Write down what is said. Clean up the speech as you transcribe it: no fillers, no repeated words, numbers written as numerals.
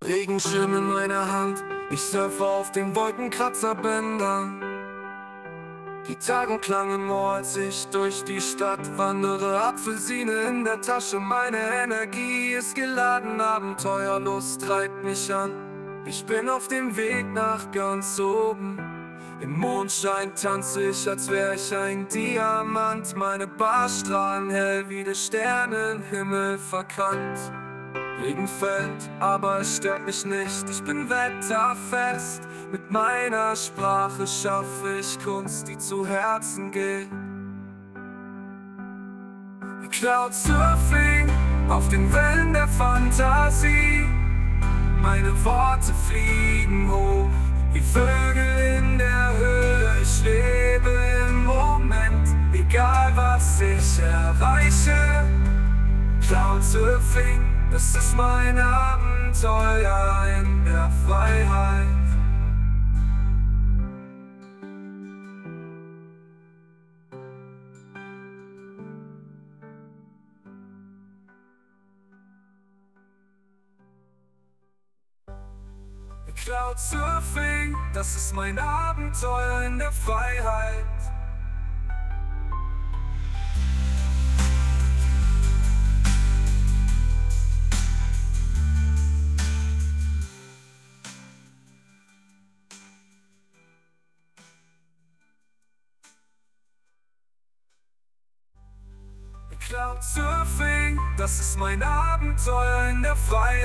Regenschirm in meiner Hand, ich surfe auf den Wolkenkrabberbändern. Gitarrenklang im Ohr, als ich durch die Stadt wandere. Apfelsine in der Tasche, meine Energie ist geladen. Abenteuerlust treibt mich an, ich bin auf dem Weg nach ganz oben. Im Mondschein tanze ich, als wär ich ein Diamant. Meine Barstrahlen hell wie die Sterne im Himmel verkannt. Regen fällt, aber es stört mich nicht, ich bin wetterfest. Mit meiner Sprache schaffe ich Kunst, die zu Herzen geht. Cloudsurfing auf den Wellen der Fantasie. Meine Worte fliegen hoch wie Vögel in der Höhe. Ich lebe im Moment, egal was ich erreiche. Cloudsurfing, das ist mein Abenteuer in der Freiheit. Cloudsurfing, das ist mein Abenteuer in der Freiheit. Cloudsurfing, das ist mein Abenteuer in der Freiheit.